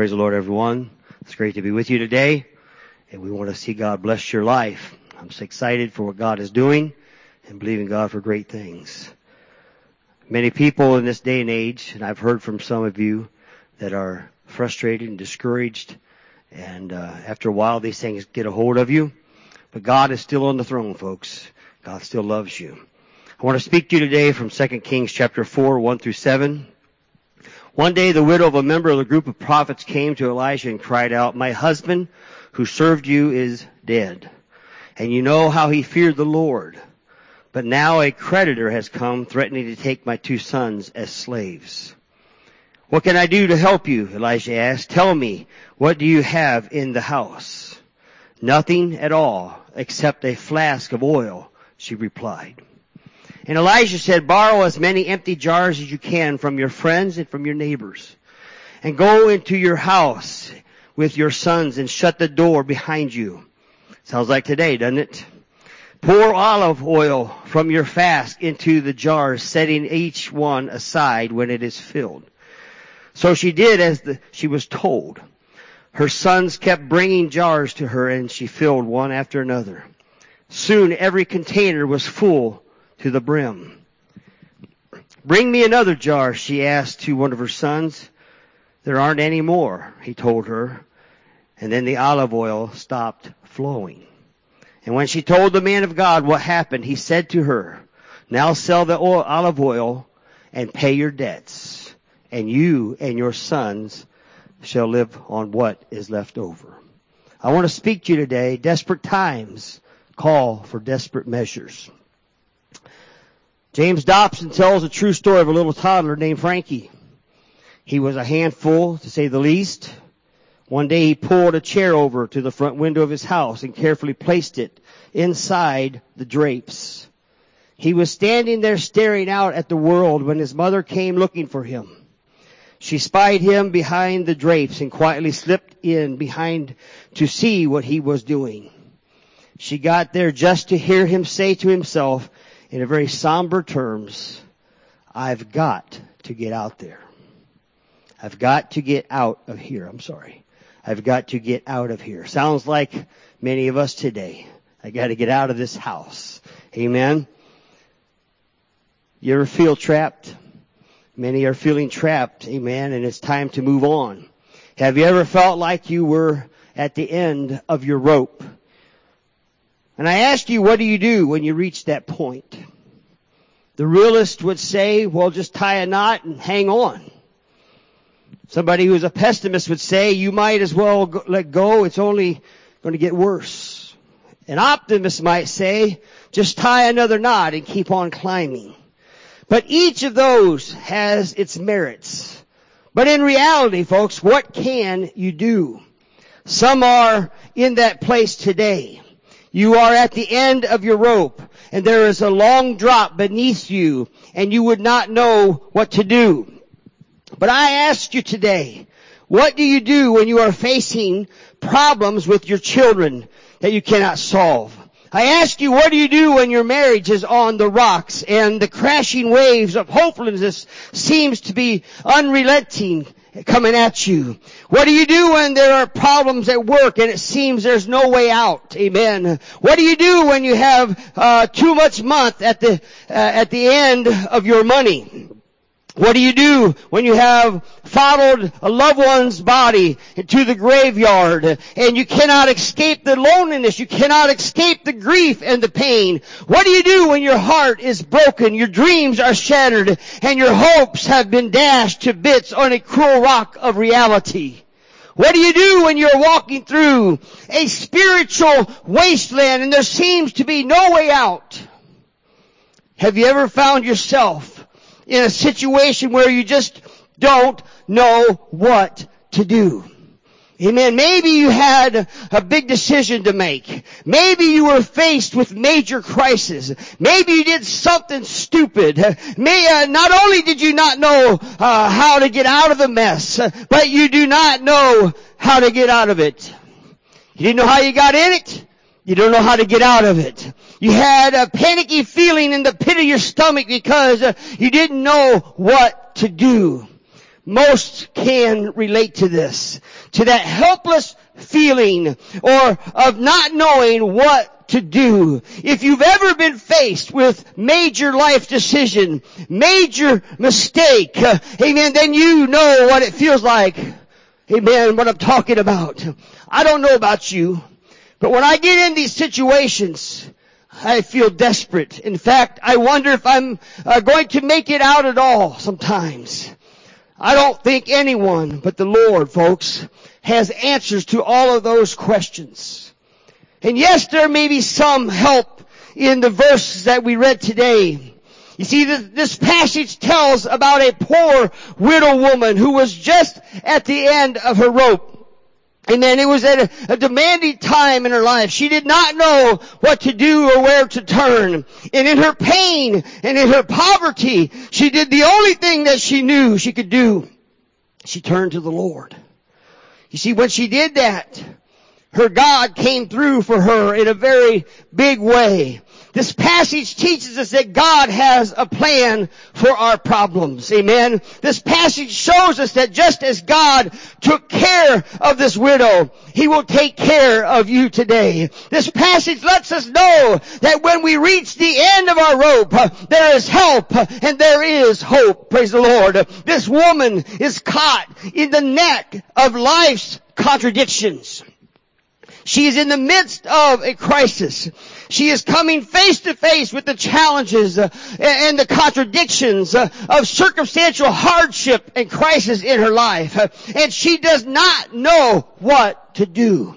Praise the Lord, everyone. It's great to be with you today, and we want to see God bless your life. I'm so excited for what God is doing and believing God for great things. Many people in this day and age, and I've heard from some of you that are frustrated and discouraged, and after a while these things get a hold of you. But God is still on the throne, folks. God still loves you. I want to speak to you today from 2 Kings chapter 4, 1 through 7. One day the widow of a member of the group of prophets came to Elijah and cried out, "My husband who served you is dead, and you know how he feared the Lord. But now a creditor has come threatening to take my 2 sons as slaves." "What can I do to help you?" Elijah asked. "Tell me, what do you have in the house?" "Nothing at all except a flask of oil," she replied. And Elijah said, "Borrow as many empty jars as you can from your friends and from your neighbors, and go into your house with your sons and shut the door behind you." Sounds like today, doesn't it? "Pour olive oil from your flask into the jars, setting each one aside when it is filled." So she did as she was told. Her sons kept bringing jars to her, and she filled one after another. Soon every container was full to the brim. "Bring me another jar," she asked to one of her sons. "There aren't any more," he told her. And then the olive oil stopped flowing. And when she told the man of God what happened, he said to her, "Now sell the olive oil and pay your debts, and you and your sons shall live on what is left over." I want to speak to you today. Desperate times call for desperate measures. James Dobson tells a true story of a little toddler named Frankie. He was a handful, to say the least. One day he pulled a chair over to the front window of his house and carefully placed it inside the drapes. He was standing there staring out at the world when his mother came looking for him. She spied him behind the drapes and quietly slipped in behind to see what he was doing. She got there just to hear him say to himself in a very somber terms, "I've got to get out there. I've got to get out of here. I've got to get out of here." Sounds like many of us today. I got to get out of this house. Amen. You ever feel trapped? Many are feeling trapped. Amen. And it's time to move on. Have you ever felt like you were at the end of your rope? And I ask you, what do you do when you reach that point? The realist would say, well, just tie a knot and hang on. Somebody who's a pessimist would say, you might as well let go. It's only going to get worse. An optimist might say, just tie another knot and keep on climbing. But each of those has its merits. But in reality, folks, what can you do? Some are in that place today. You are at the end of your rope, and there is a long drop beneath you, and you would not know what to do. But I ask you today, what do you do when you are facing problems with your children that you cannot solve? I ask you, what do you do when your marriage is on the rocks and the crashing waves of hopelessness seems to be unrelenting coming at you? What do you do when there are problems at work and it seems there's no way out? Amen. What do you do when you have too much month at the end of your money? What do you do when you have followed a loved one's body into the graveyard and you cannot escape the loneliness, you cannot escape the grief and the pain? What do you do when your heart is broken, your dreams are shattered, and your hopes have been dashed to bits on a cruel rock of reality? What do you do when you're walking through a spiritual wasteland and there seems to be no way out? Have you ever found yourself in a situation where you just don't know what to do? Amen. Maybe you had a big decision to make. Maybe you were faced with major crisis. Maybe you did something stupid. Not only did you not know how to get out of the mess, but you do not know how to get out of it. You didn't know how you got in it. You don't know how to get out of it. You had a panicky feeling in the pit of your stomach because you didn't know what to do. most can relate to this, to that helpless feeling or of not knowing what to do. If you've ever been faced with major life decision, major mistake, amen, then you know what it feels like. Amen, what I'm talking about. I don't know about you, but when I get in these situations, I feel desperate. In fact, I wonder if I'm going to make it out at all sometimes. I don't think anyone but the Lord, folks, has answers to all of those questions. And yes, there may be some help in the verses that we read today. You see, this passage tells about a poor widow woman who was just at the end of her rope. Amen. It was at a demanding time in her life. She did not know what to do or where to turn. And in her pain and in her poverty, she did the only thing that she knew she could do. She turned to the Lord. You see, when she did that, her God came through for her in a very big way. This passage teaches us that God has a plan for our problems. Amen. This passage shows us that just as God took care of this widow, He will take care of you today. This passage lets us know that when we reach the end of our rope, there is help and there is hope. Praise the Lord. This woman is caught in the net of life's contradictions. She is in the midst of a crisis. She is coming face to face with the challenges and the contradictions of circumstantial hardship and crisis in her life. And she does not know what to do.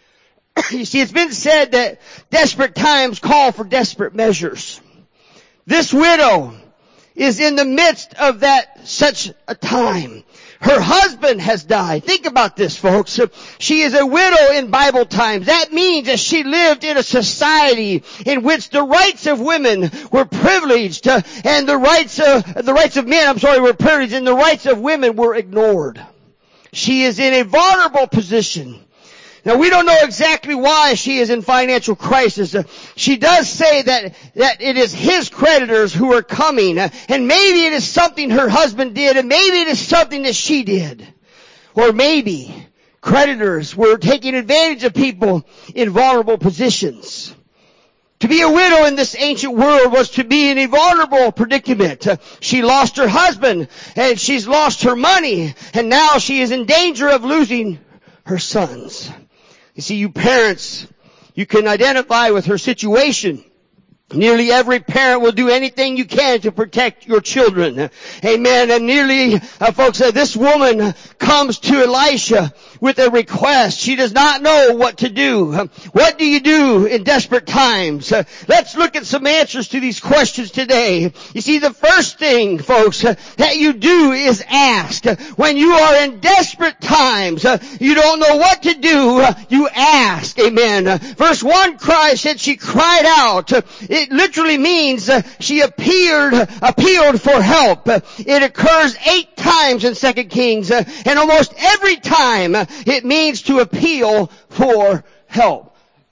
You see, it's been said that desperate times call for desperate measures. This widow is in the midst of such a time. Her husband has died. Think about this, folks. She is a widow in Bible times. That means that she lived in a society in which the rights of women were privileged, and the rights of men, were privileged, and the rights of women were ignored. She is in a vulnerable position. Now, we don't know exactly why she is in financial crisis. She does say that it is his creditors who are coming, and maybe it is something her husband did, and maybe it is something that she did. Or maybe creditors were taking advantage of people in vulnerable positions. To be a widow in this ancient world was to be in a vulnerable predicament. She lost her husband, and she's lost her money, and now she is in danger of losing her sons. You see, you parents, you can identify with her situation. Nearly every parent will do anything you can to protect your children. Amen. And nearly, folks, this woman comes to Elisha with a request. She does not know what to do. What do you do in desperate times? Let's look at some answers to these questions today. You see, the first thing, folks, that you do is ask. When you are in desperate times, you don't know what to do, you ask. Amen. Verse 1 said she cried out. It literally means she appealed for help. It occurs 8 times in 2 Kings, and almost every time it means to appeal for help.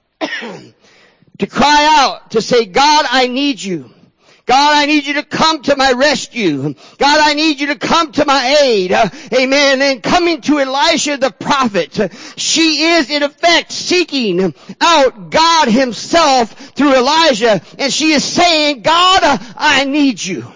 To cry out, to say, God, I need you. God, I need you to come to my rescue. God, I need you to come to my aid. Amen. And coming to Elisha the prophet, she is in effect seeking out God himself through Elijah. And she is saying, God, I need you.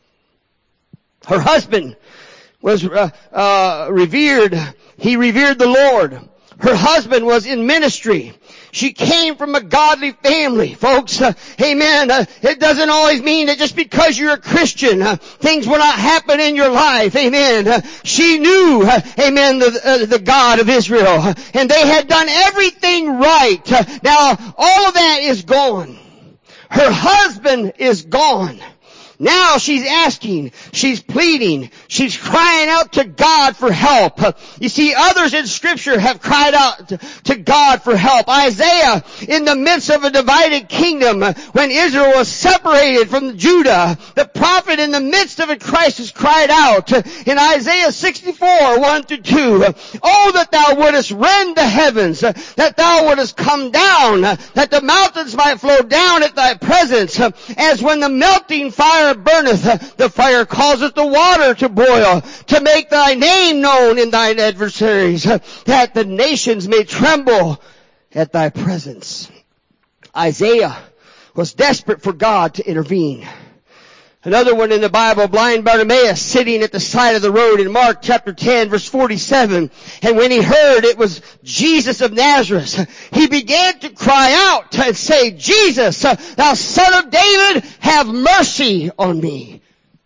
Her husband was revered. He revered the Lord. Her husband was in ministry. She came from a godly family, folks. Amen. It doesn't always mean that just because you're a Christian, things will not happen in your life. Amen. She knew, amen, the God of Israel. And they had done everything right. Now, all of that is gone. Her husband is gone. Now she's asking, she's pleading, she's crying out to God for help. You see, others in Scripture have cried out to God for help. Isaiah, in the midst of a divided kingdom, when Israel was separated from Judah, the prophet in the midst of a crisis cried out in Isaiah 64, 1-2, Oh, that thou wouldest rend the heavens, that thou wouldest come down, that the mountains might flow down at thy presence, as when the melting fire fire burneth, the fire causeth the water to boil, to make thy name known in thine adversaries, that the nations may tremble at thy presence. Isaiah was desperate for God to intervene. Another one in the Bible, blind Bartimaeus sitting at the side of the road in Mark chapter 10 verse 47. And when he heard it was Jesus of Nazareth, he began to cry out and say, Jesus, thou son of David, have mercy on me.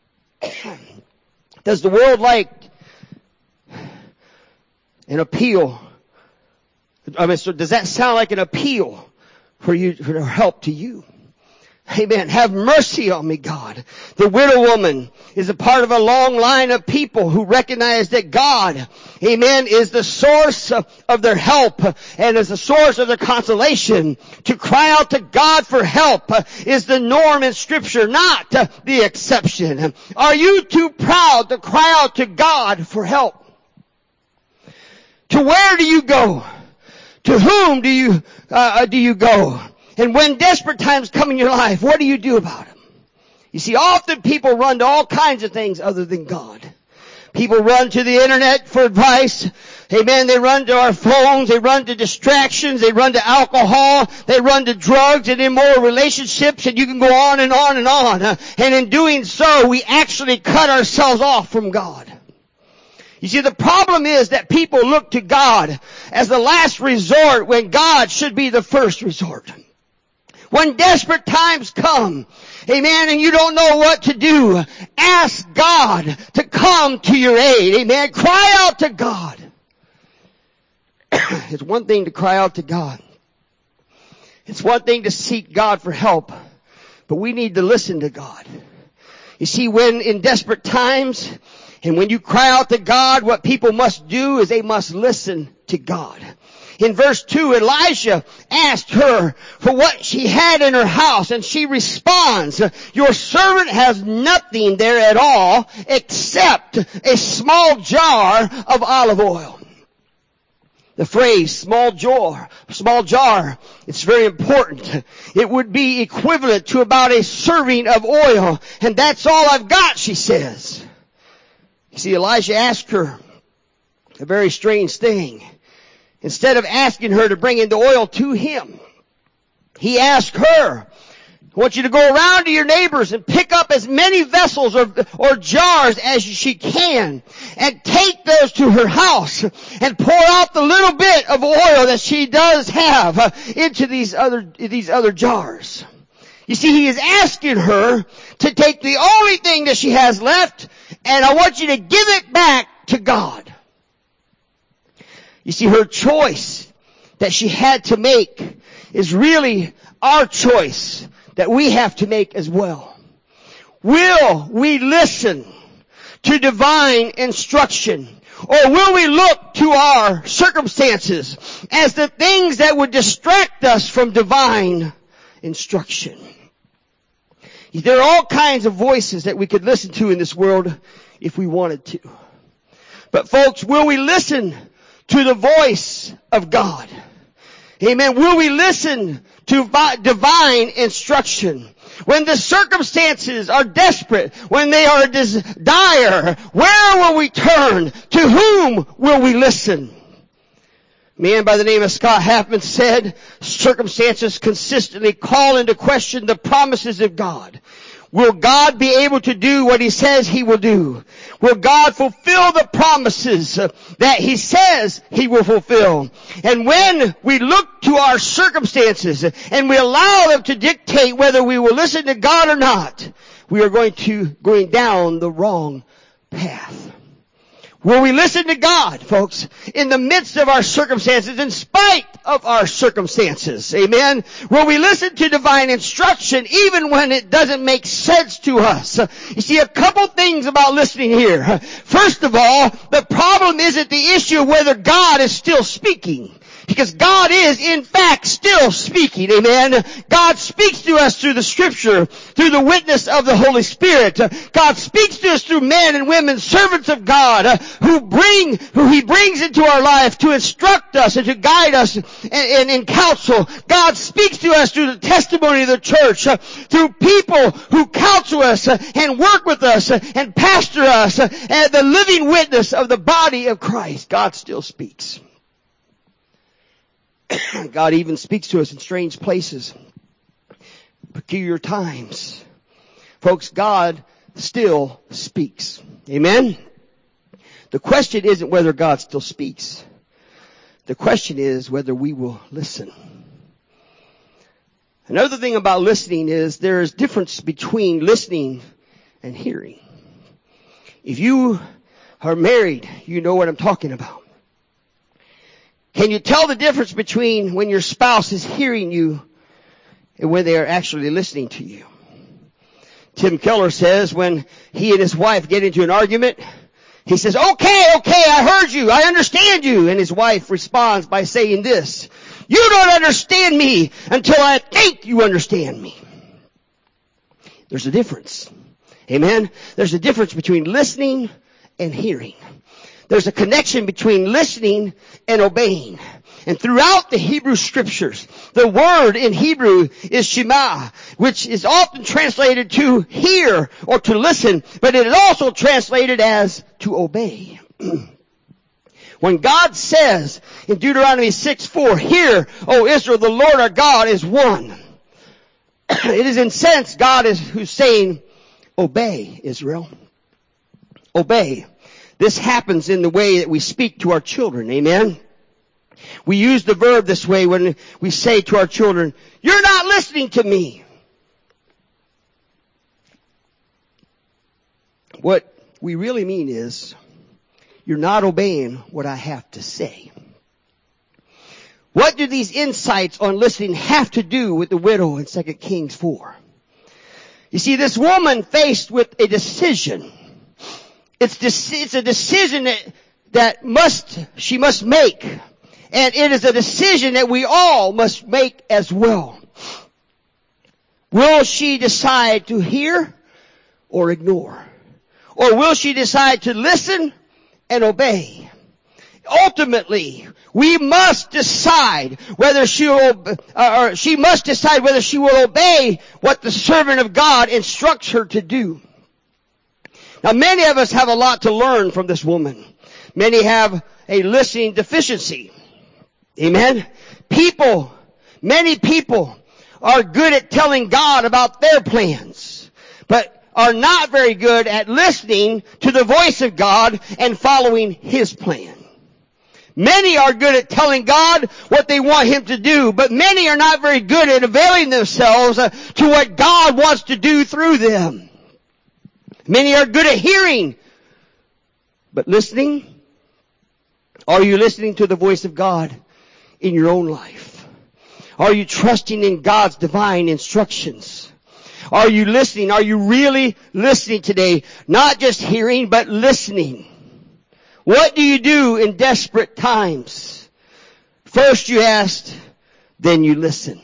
Does the world like an appeal? So does that sound like an appeal for help to you? Amen. Have mercy on me, God. The widow woman is a part of a long line of people who recognize that God, amen, is the source of their help and is the source of their consolation. To cry out to God for help is the norm in Scripture, not the exception. Are you too proud to cry out to God for help? To where do you go? To whom do you go? And when desperate times come in your life, what do you do about them? You see, often people run to all kinds of things other than God. People run to the internet for advice. Amen. They run to our phones. They run to distractions. They run to alcohol. They run to drugs and immoral relationships. And you can go on and on and on. And in doing so, we actually cut ourselves off from God. You see, the problem is that people look to God as the last resort when God should be the first resort. When desperate times come, amen, and you don't know what to do, ask God to come to your aid, amen. Cry out to God. It's one thing to cry out to God. It's one thing to seek God for help, but we need to listen to God. You see, when in desperate times, and when you cry out to God, what people must do is they must listen to God. In verse 2, Elijah asked her for what she had in her house, and she responds, your servant has nothing there at all except a small jar of olive oil. The phrase small jar, it's very important. It would be equivalent to about a serving of oil, and that's all I've got, she says. You see, Elijah asked her a very strange thing. Instead of asking her to bring in the oil to him, he asked her, I want you to go around to your neighbors and pick up as many vessels or jars as she can and take those to her house and pour out the little bit of oil that she does have into these other jars. You see, he is asking her to take the only thing that she has left, and I want you to give it back to God. You see, her choice that she had to make is really our choice that we have to make as well. Will we listen to divine instruction, or will we look to our circumstances as the things that would distract us from divine instruction? There are all kinds of voices that we could listen to in this world if we wanted to. But folks, will we listen to the voice of God? Amen. Will we listen to divine instruction? When the circumstances are desperate, when they are dire, where will we turn? To whom will we listen? A man by the name of Scott Halfman said, circumstances consistently call into question the promises of God. Will God be able to do what He says He will do? Will God fulfill the promises that He says He will fulfill? And when we look to our circumstances and we allow them to dictate whether we will listen to God or not, we are going down the wrong path. Will we listen to God, folks, in the midst of our circumstances, in spite of our circumstances? Amen. Will we listen to divine instruction even when it doesn't make sense to us? You see, a couple things about listening here. First of all, the problem isn't the issue of whether God is still speaking. Because God is, in fact, still speaking. Amen. God speaks to us through the Scripture, through the witness of the Holy Spirit. God speaks to us through men and women, servants of God, who He brings into our life to instruct us and to guide us and in counsel. God speaks to us through the testimony of the church, through people who counsel us and work with us and pastor us, and the living witness of the body of Christ. God still speaks. God even speaks to us in strange places, peculiar times. Folks, God still speaks. Amen? The question isn't whether God still speaks. The question is whether we will listen. Another thing about listening is there is difference between listening and hearing. If you are married, you know what I'm talking about. Can you tell the difference between when your spouse is hearing you and when they are actually listening to you? Tim Keller says when he and his wife get into an argument, he says, okay, I heard you, I understand you. And his wife responds by saying this, you don't understand me until I think you understand me. There's a difference. Amen? There's a difference between listening and hearing. There's a connection between listening and obeying. And throughout the Hebrew Scriptures, the word in Hebrew is Shema, which is often translated to hear or to listen, but it is also translated as to obey. When God says in Deuteronomy 6:4, hear, O Israel, the Lord our God is one. It is in sense God who's saying, obey, Israel. Obey. This happens in the way that we speak to our children. Amen? We use the verb this way when we say to our children, you're not listening to me. What we really mean is, you're not obeying what I have to say. What do these insights on listening have to do with the widow in 2 Kings 4? You see, this woman faced with a decision. It's a decision that she must make. And it is a decision that we all must make as well. Will she decide to hear or ignore? Or will she decide to listen and obey? Ultimately, we must decide whether she must decide whether she will obey what the servant of God instructs her to do. Now, many of us have a lot to learn from this woman. Many have a listening deficiency. Amen? Many people are good at telling God about their plans, but are not very good at listening to the voice of God and following His plan. Many are good at telling God what they want Him to do, but many are not very good at availing themselves to what God wants to do through them. Many are good at hearing, but listening? Are you listening to the voice of God in your own life? Are you trusting in God's divine instructions? Are you listening? Are you really listening today? Not just hearing, but listening. What do you do in desperate times? First you ask, then you listen.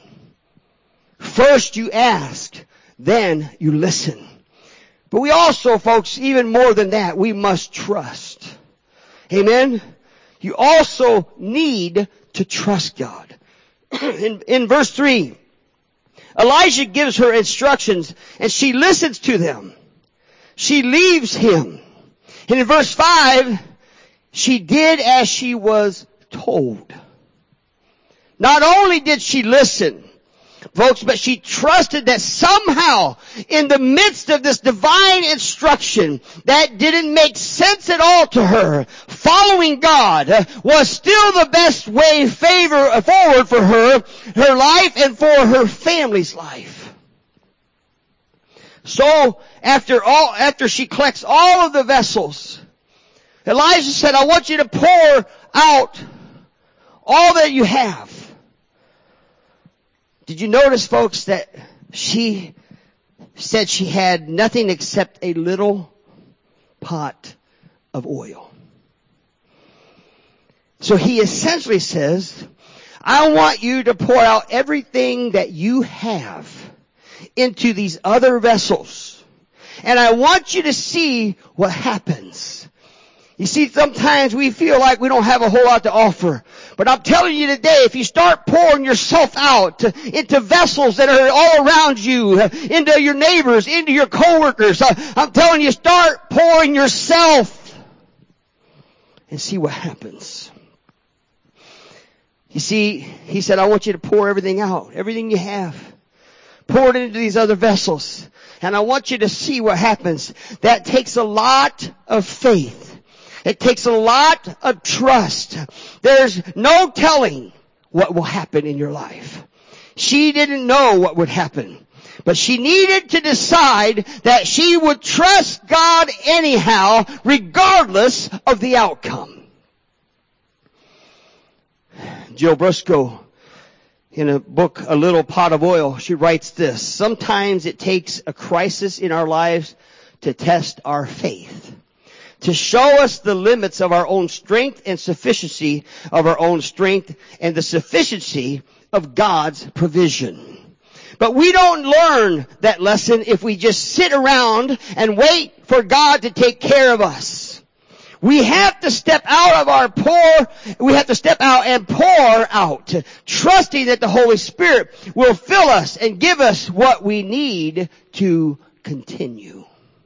First you ask, then you listen. But we also, folks, even more than that, we must trust. Amen? You also need to trust God. In verse 3, Elijah gives her instructions and she listens to them. She leaves him. And in verse 5, she did as she was told. Not only did she listen, folks, but she trusted that somehow in the midst of this divine instruction that didn't make sense at all to her, following God was still the best way forward for her life and for her family's life. So after she collects all of the vessels, Elijah said, I want you to pour out all that you have. Did you notice, folks, that she said she had nothing except a little pot of oil? So he essentially says, I want you to pour out everything that you have into these other vessels. And I want you to see what happens. You see, sometimes we feel like we don't have a whole lot to offer. But I'm telling you today, if you start pouring yourself out into vessels that are all around you, into your neighbors, into your coworkers, I'm telling you, start pouring yourself and see what happens. You see, he said, I want you to pour everything out, everything you have. Pour it into these other vessels. And I want you to see what happens. That takes a lot of faith. It takes a lot of trust. There's no telling what will happen in your life. She didn't know what would happen, but she needed to decide that she would trust God anyhow, regardless of the outcome. Jill Briscoe, in a book, A Little Pot of Oil, she writes this: sometimes it takes a crisis in our lives to test our faith, to show us the limits of our own strength and sufficiency of our own strength and the sufficiency of God's provision. But we don't learn that lesson if we just sit around and wait for God to take care of us. We have to step out of our we have to step out and pour out, trusting that the Holy Spirit will fill us and give us what we need to continue.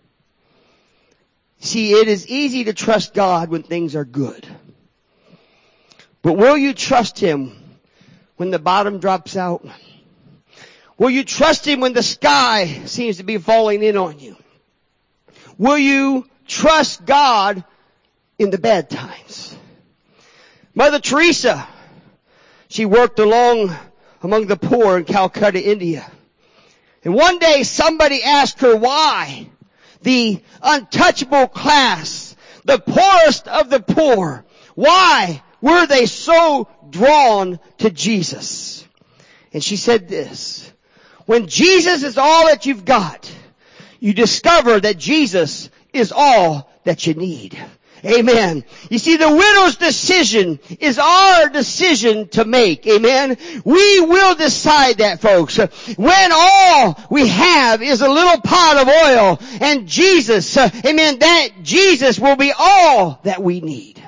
See, it is easy to trust God when things are good. But will you trust Him when the bottom drops out? Will you trust Him when the sky seems to be falling in on you? Will you trust God in the bad times? Mother Teresa, she worked among the poor in Calcutta, India. And one day somebody asked her why the untouchable class, the poorest of the poor, why were they so drawn to Jesus? And she said this: when Jesus is all that you've got, you discover that Jesus is all that you need. Amen. You see, the widow's decision is our decision to make. Amen. We will decide that, folks. When all we have is a little pot of oil and Jesus, amen, that Jesus will be all that we need.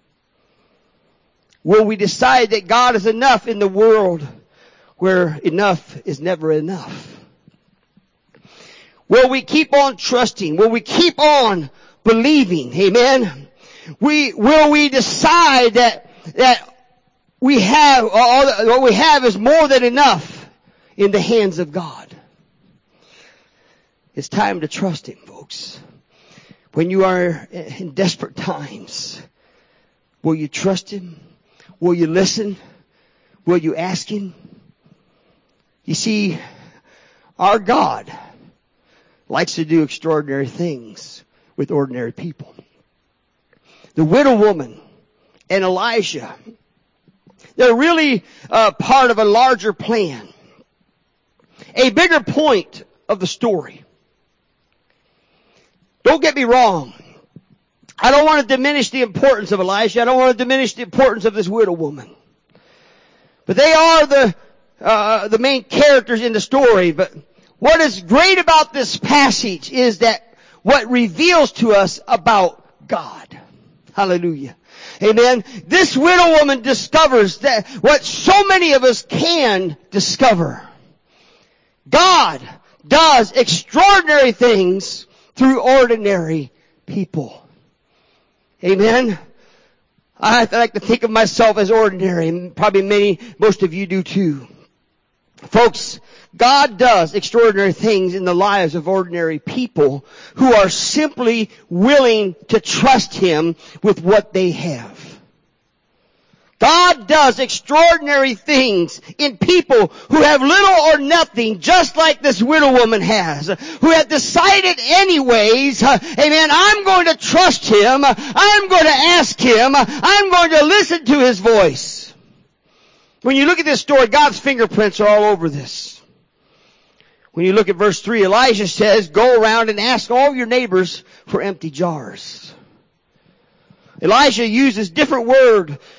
Will we decide that God is enough in the world where enough is never enough? Will we keep on trusting? Will we keep on believing? Amen. Will we decide that we have, what we have is more than enough in the hands of God? It's time to trust Him, folks. When you are in desperate times, will you trust Him? Will you listen? Will you ask Him? You see, our God likes to do extraordinary things with ordinary people. The widow woman and Elijah, they're really part of a larger plan, a bigger point of the story. Don't get me wrong. I don't want to diminish the importance of Elijah. I don't want to diminish the importance of this widow woman. But they are the main characters in the story. But what is great about this passage is that what reveals to us about God. Hallelujah. Amen. This widow woman discovers that what so many of us can discover. God does extraordinary things through ordinary people. Amen. I like to think of myself as ordinary, and probably most of you do too. Folks, God does extraordinary things in the lives of ordinary people who are simply willing to trust Him with what they have. God does extraordinary things in people who have little or nothing, just like this widow woman has, who have decided anyways, amen, I'm going to trust Him, I'm going to ask Him, I'm going to listen to His voice. When you look at this story, God's fingerprints are all over this. When you look at verse 3, Elijah says, go around and ask all your neighbors for empty jars. Elijah uses different word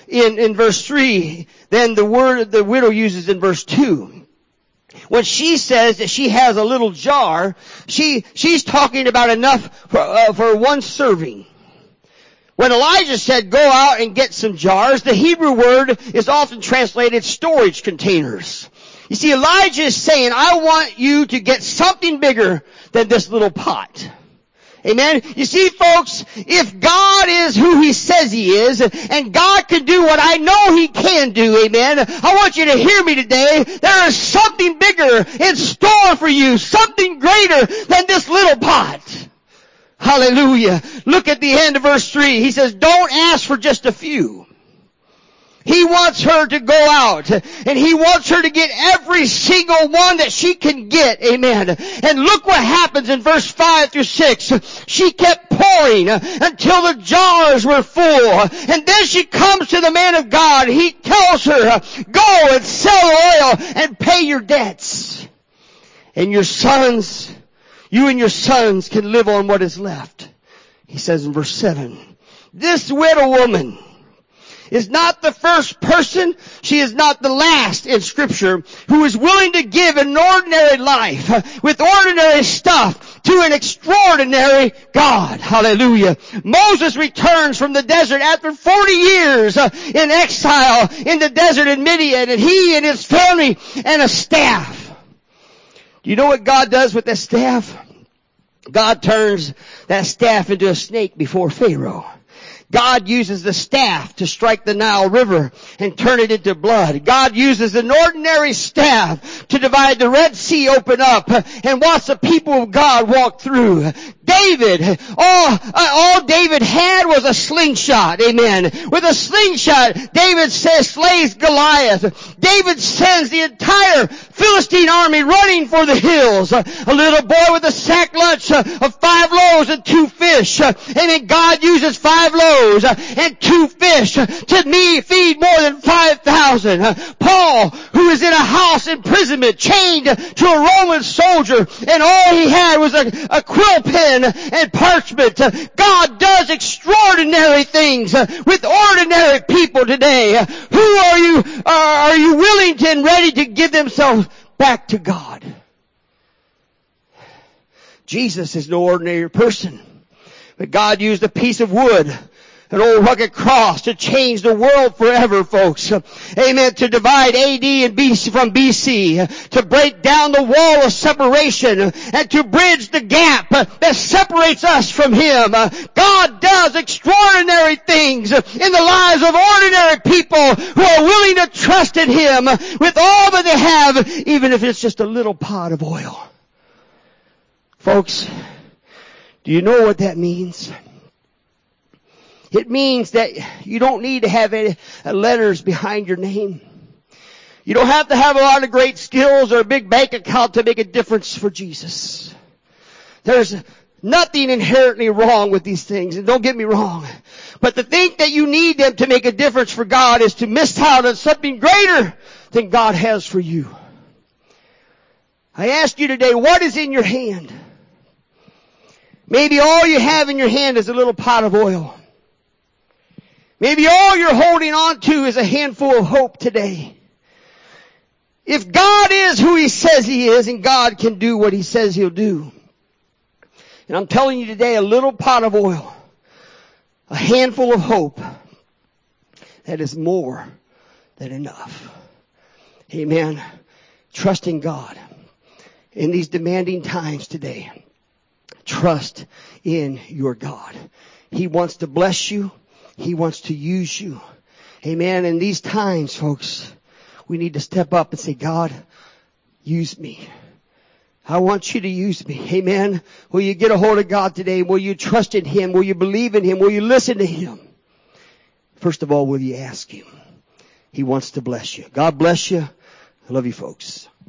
in verse 3 than the word the widow uses in verse 2. When she says that she has a little jar, she's talking about enough for one serving. When Elijah said, go out and get some jars, the Hebrew word is often translated storage containers. You see, Elijah is saying, I want you to get something bigger than this little pot. Amen. You see, folks, if God is who He says He is, and God can do what I know He can do, amen, I want you to hear me today. There is something bigger in store for you, something greater than this little pot. Hallelujah. Look at the end of verse 3. He says, don't ask for just a few. He wants her to go out, and He wants her to get every single one that she can get. Amen. And look what happens in verse 5 through 6. She kept pouring until the jars were full. And then she comes to the man of God. He tells her, go and sell oil and pay your debts. And you and your sons can live on what is left. He says in verse 7, this widow woman is not the first person, she is not the last in Scripture, who is willing to give an ordinary life with ordinary stuff to an extraordinary God. Hallelujah. Moses returns from the desert after 40 years in exile in the desert in Midian, and he and his family and a staff. Do you know what God does with that staff? God turns that staff into a snake before Pharaoh. God uses the staff to strike the Nile River and turn it into blood. God uses an ordinary staff to divide the Red Sea open up and watch the people of God walk through. David, all David had was a slingshot. Amen. With a slingshot, David slays Goliath. David sends the entire Philistine army running for the hills. A little boy with a sack lunch of 5 loaves and 2 fish. Amen. God uses 5 loaves and 2 fish to feed more than 5,000. Paul, who is in a house imprisonment, chained to a Roman soldier, and all he had was a quill pen and parchment. God does extraordinary things with ordinary people today. Who are you willing to and ready to give themselves back to God? Jesus is no ordinary person, but God used a piece of wood, an old rugged cross, to change the world forever, folks. Amen. To divide AD and BC from BC, to break down the wall of separation, and to bridge the gap that separates us from Him. God does extraordinary things in the lives of ordinary people who are willing to trust in Him with all that they have, even if it's just a little pot of oil. Folks, do you know what that means? It means that you don't need to have any letters behind your name. You don't have to have a lot of great skills or a big bank account to make a difference for Jesus. There's nothing inherently wrong with these things, and don't get me wrong. But to think that you need them to make a difference for God is to miss out on something greater than God has for you. I ask you today, what is in your hand? Maybe all you have in your hand is a little pot of oil. Maybe all you're holding on to is a handful of hope today. If God is who He says He is, and God can do what He says He'll do, and I'm telling you today, a little pot of oil, a handful of hope, that is more than enough. Amen. Trusting God in these demanding times today. Trust in your God. He wants to bless you. He wants to use you. Amen. In these times, folks, we need to step up and say, God, use me. I want you to use me. Amen. Will you get a hold of God today? Will you trust in Him? Will you believe in Him? Will you listen to Him? First of all, will you ask Him? He wants to bless you. God bless you. I love you, folks.